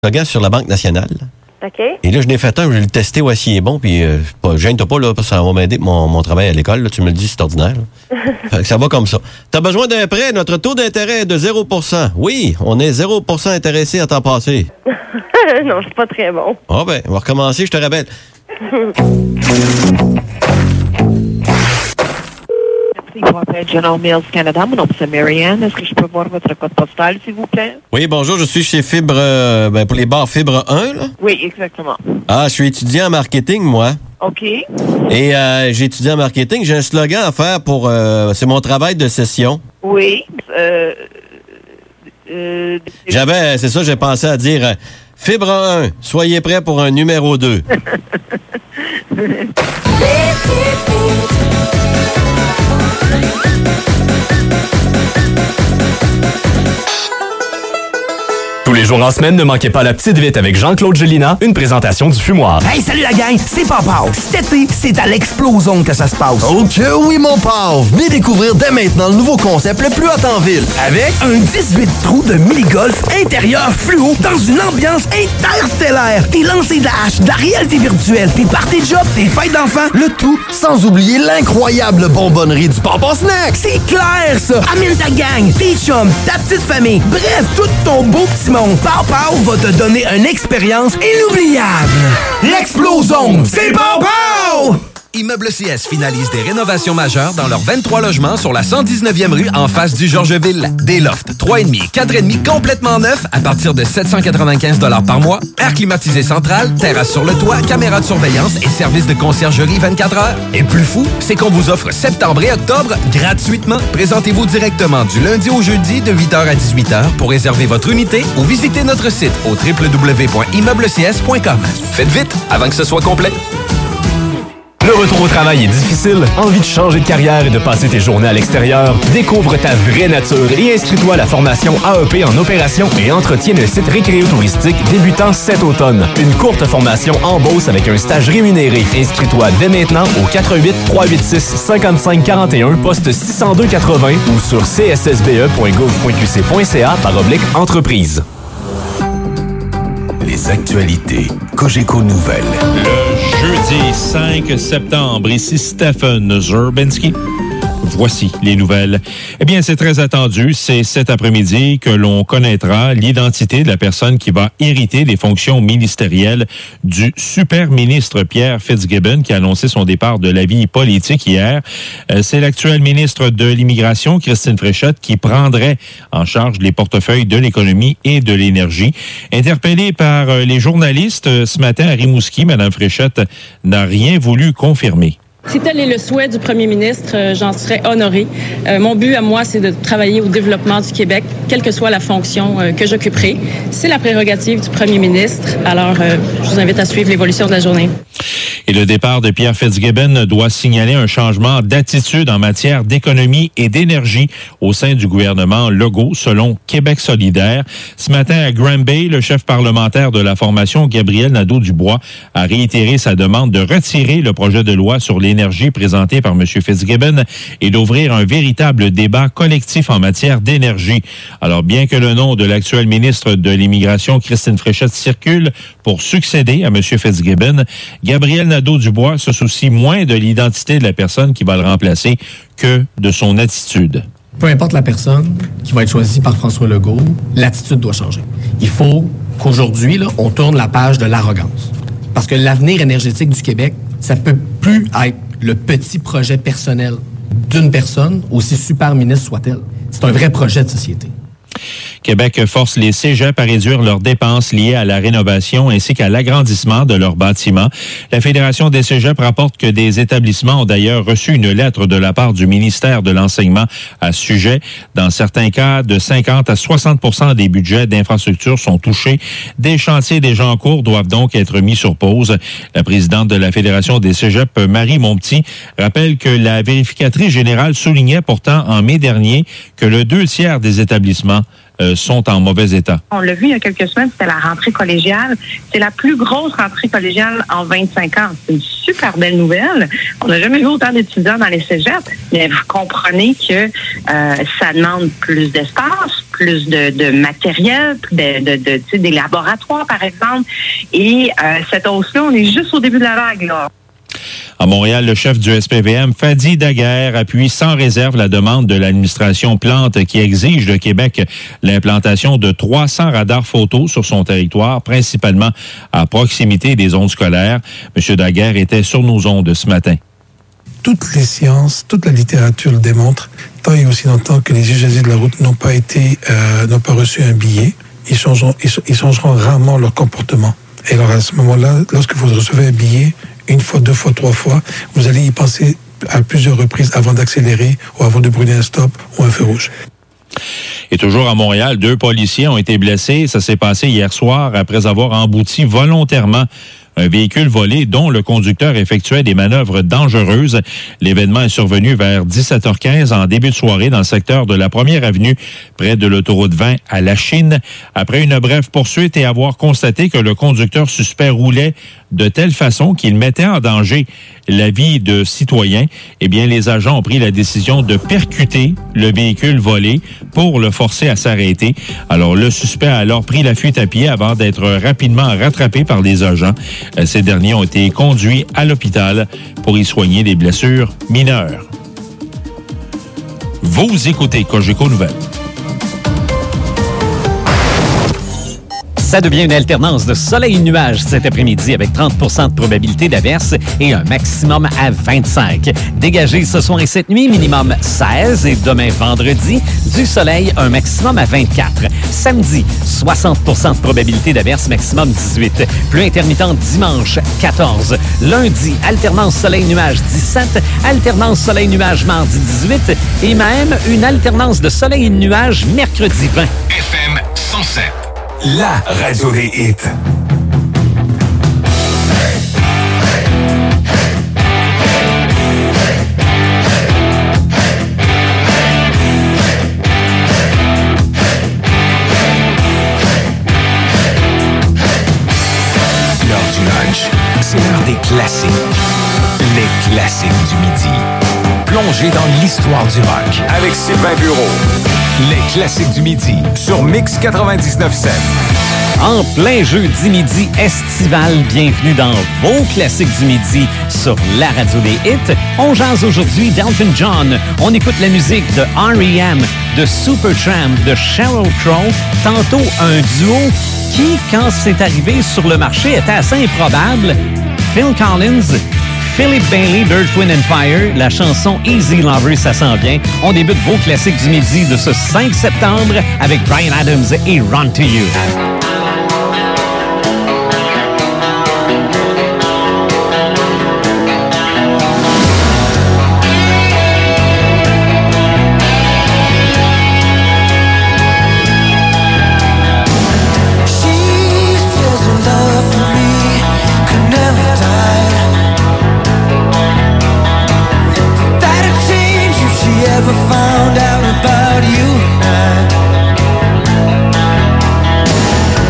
slogan sur la Banque nationale. OK. Et là, je l'ai fait un, je vais le tester, ouais, s'il est bon, puis gêne-toi pas, là, parce que ça va m'aider mon travail à l'école, là, tu me le dis, c'est ordinaire. Fait que ça va comme ça. T'as besoin d'un prêt, notre taux d'intérêt est de 0%. Oui, on est 0% intéressé à temps passé. Non, c'est pas très bon. Ah ben, on va recommencer, je te rappelle. Merci, vous appelez General Mills Canada. Mon nom, c'est Marianne. Est-ce que je peux voir votre code postal, s'il vous plaît? Oui, bonjour, je suis chez Fibre, pour les bars Fibre 1, là. Oui, exactement. Ah, je suis étudiant en marketing, moi. OK. Et j'ai étudié en marketing. J'ai un slogan à faire pour... c'est mon travail de session. Oui. J'avais, c'est ça, j'ai pensé à dire Fibre 1, soyez prêts pour un numéro 2. Tous les jours en semaine, ne manquez pas la petite vite avec Jean-Claude Gélina, une présentation du Fumoir. Hey, salut la gang, c'est Papa. Cet été, c'est à l'Explosion que ça se passe. Oh que oui, mon pauvre! Venez découvrir dès maintenant le nouveau concept le plus hot en ville. Avec un 18 trous de mini-golf intérieur fluo dans une ambiance interstellaire. Des lancers de la hache, de la réalité virtuelle, des parties de job, des fêtes d'enfants. Le tout sans oublier l'incroyable bonbonnerie du Papa Snack. C'est clair, ça! Amène ta gang, tes chums, ta petite famille, bref, tout ton beau petit monde. Pau va te donner une expérience inoubliable. L'Explosion, c'est Pau! Immeuble CS finalise des rénovations majeures dans leurs 23 logements sur la 119e rue en face du Georgeville. Des lofts 3,5, 4,5 complètement neufs à partir de 795 $ par mois. Air climatisé central, terrasse sur le toit, caméra de surveillance et service de conciergerie 24 heures. Et plus fou, c'est qu'on vous offre septembre et octobre gratuitement. Présentez-vous directement du lundi au jeudi de 8h à 18h pour réserver votre unité ou visitez notre site au www.immeublesc.com. Faites vite avant que ce soit complet. Le retour au travail est difficile? Envie de changer de carrière et de passer tes journées à l'extérieur? Découvre ta vraie nature et inscris-toi à la formation AEP en opération et entretien de site récréo-touristique débutant cet automne. Une courte formation en Beauce avec un stage rémunéré. Inscris-toi dès maintenant au 88 386 55 41 poste 60280 ou sur cssbe.gouv.qc.ca/entreprise. Les actualités Cogeco Nouvelles. Le jeudi 5 septembre, ici Stephen Zerbinski. Voici les nouvelles. Eh bien, c'est très attendu. C'est cet après-midi que l'on connaîtra l'identité de la personne qui va hériter des fonctions ministérielles du super ministre Pierre Fitzgibbon qui a annoncé son départ de la vie politique hier. C'est l'actuelle ministre de l'Immigration, Christine Fréchette, qui prendrait en charge les portefeuilles de l'économie et de l'énergie. Interpellée par les journalistes ce matin à Rimouski, Mme Fréchette n'a rien voulu confirmer. Si tel est le souhait du premier ministre, j'en serais honorée. Mon but à moi, c'est de travailler au développement du Québec, quelle que soit la fonction que j'occuperai. C'est la prérogative du premier ministre. Alors, je vous invite à suivre l'évolution de la journée. Et le départ de Pierre Fitzgibbon doit signaler un changement d'attitude en matière d'économie et d'énergie au sein du gouvernement Legault, selon Québec solidaire. Ce matin, à Granby, le chef parlementaire de la formation, Gabriel Nadeau-Dubois, a réitéré sa demande de retirer le projet de loi sur l'énergie présenté par M. Fitzgibbon et d'ouvrir un véritable débat collectif en matière d'énergie. Alors, bien que le nom de l'actuel ministre de l'Immigration, Christine Fréchette, circule pour succéder à M. Fitzgibbon, Gabriel Nadeau-Dubois se soucie moins de l'identité de la personne qui va le remplacer que de son attitude. Peu importe la personne qui va être choisie par François Legault, l'attitude doit changer. Il faut qu'aujourd'hui, là, on tourne la page de l'arrogance. Parce que l'avenir énergétique du Québec, ça peut plus être le petit projet personnel d'une personne, aussi super ministre soit-elle. C'est un vrai projet de société. Québec force les cégeps à réduire leurs dépenses liées à la rénovation ainsi qu'à l'agrandissement de leurs bâtiments. La Fédération des cégeps rapporte que des établissements ont d'ailleurs reçu une lettre de la part du ministère de l'Enseignement à ce sujet. Dans certains cas, de 50 à 60% des budgets d'infrastructure sont touchés. Des chantiers déjà en cours doivent donc être mis sur pause. La présidente de la Fédération des cégeps, Marie Monpetit, rappelle que la vérificatrice générale soulignait pourtant en mai dernier que le 2 tiers des établissements sont en mauvais état. On l'a vu il y a quelques semaines, c'était la rentrée collégiale. C'est la plus grosse rentrée collégiale en 25 ans. C'est une super belle nouvelle. On n'a jamais vu autant d'étudiants dans les cégeps, mais vous comprenez que ça demande plus d'espace, plus de matériel, des laboratoires, par exemple. Et cette hausse-là, on est juste au début de la vague, là. À Montréal, le chef du SPVM, Fadi Daguerre, appuie sans réserve la demande de l'administration Plante qui exige de Québec l'implantation de 300 radars photos sur son territoire, principalement à proximité des zones scolaires. M. Daguerre était sur nos ondes ce matin. Toutes les sciences, toute la littérature le démontre, tant et aussi longtemps que les usagers de la route n'ont pas reçu un billet, ils changeront rarement leur comportement. Et alors à ce moment-là, lorsque vous recevez un billet, une fois, deux fois, trois fois, vous allez y penser à plusieurs reprises avant d'accélérer ou avant de brûler un stop ou un feu rouge. Et toujours à Montréal, 2 policiers ont été blessés. Ça s'est passé hier soir après avoir embouti volontairement un véhicule volé dont le conducteur effectuait des manœuvres dangereuses. L'événement est survenu vers 17h15 en début de soirée dans le secteur de la 1er avenue, près de l'autoroute 20 à La Chine. Après une brève poursuite et avoir constaté que le conducteur suspect roulait de telle façon qu'il mettait en danger la vie de citoyens, eh bien, les agents ont pris la décision de percuter le véhicule volé pour le forcer à s'arrêter. Alors, le suspect a alors pris la fuite à pied avant d'être rapidement rattrapé par les agents. Ces derniers ont été conduits à l'hôpital pour y soigner des blessures mineures. Vous écoutez Cogeco Nouvelles. Ça devient une alternance de soleil et nuages cet après-midi avec 30 de probabilité d'averse et un maximum à 25. Dégagé ce soir et cette nuit, minimum 16 et demain vendredi, du soleil, un maximum à 24. Samedi, 60 de probabilité d'averse, maximum 18. Pluie intermittente dimanche, 14. Lundi, alternance soleil-nuage 17, alternance soleil-nuage mardi 18 et même une alternance de soleil et nuages mercredi 20. FM 107. La radio des hits. L'heure du lunch, c'est l'heure des classiques. Les classiques du midi. Plongez dans l'histoire du rock avec Sylvain Bureau. Les classiques du midi sur Mix 99.7. En plein jeudi midi estival, bienvenue dans vos classiques du midi sur la radio des hits. On jase aujourd'hui d'Elton John. On écoute la musique de R.E.M., de Supertramp, de Sheryl Crow. Tantôt un duo qui, quand c'est arrivé sur le marché, était assez improbable. Phil Collins, Philip Bailey, Dirt, Wind and Fire, la chanson Easy Lover, ça s'en vient. On débute vos classiques du midi de ce 5 septembre avec Bryan Adams et Run to You. Found out about you and I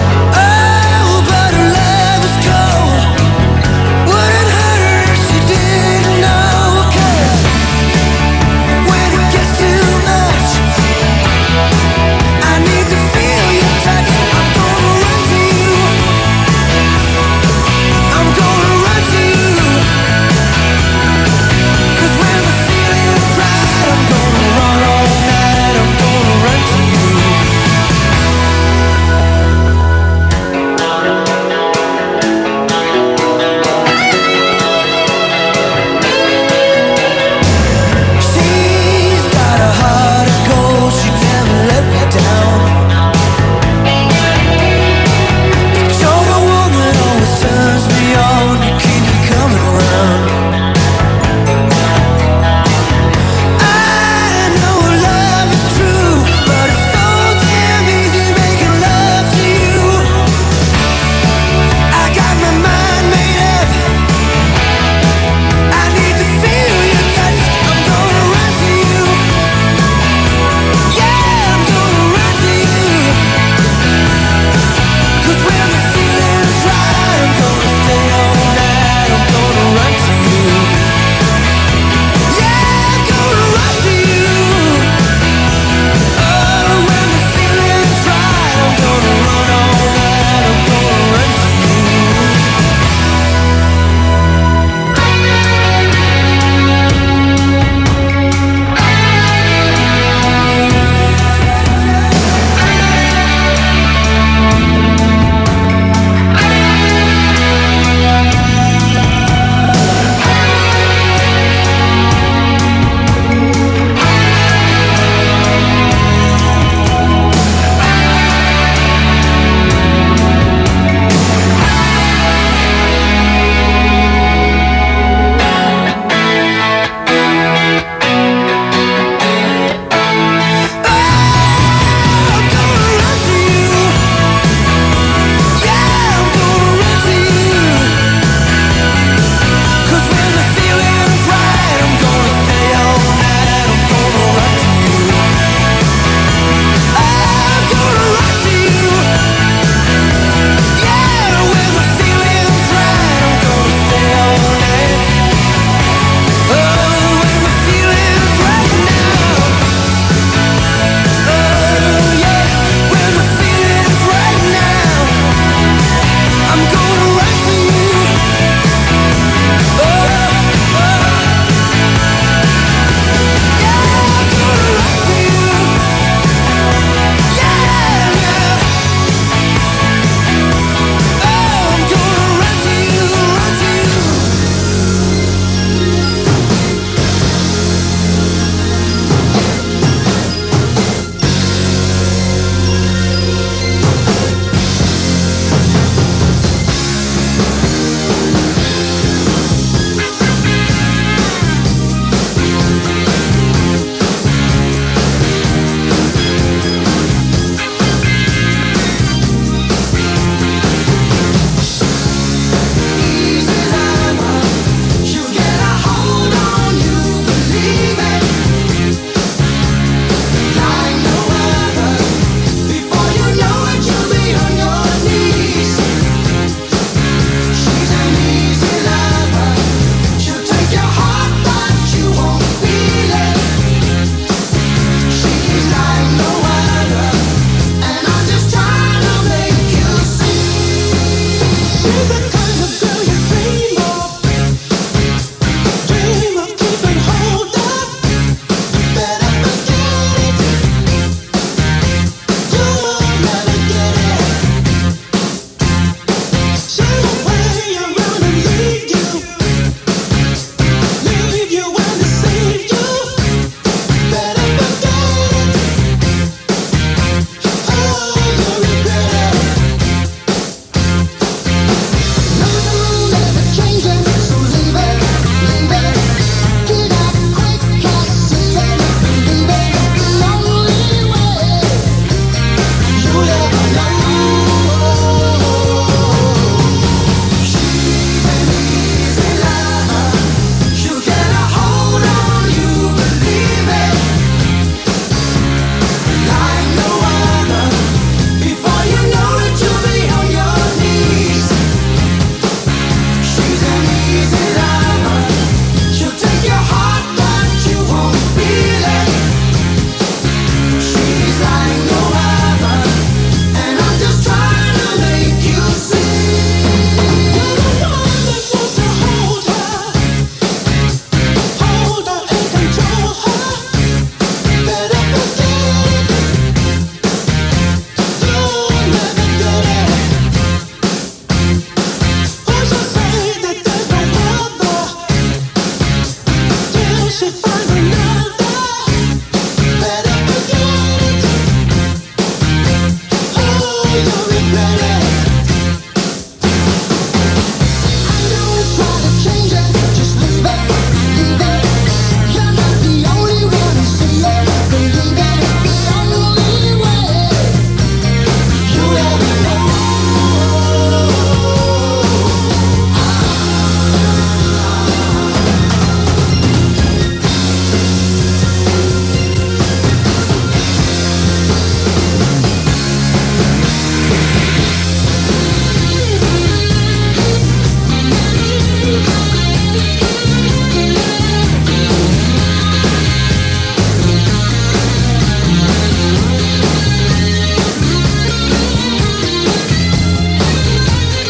She's a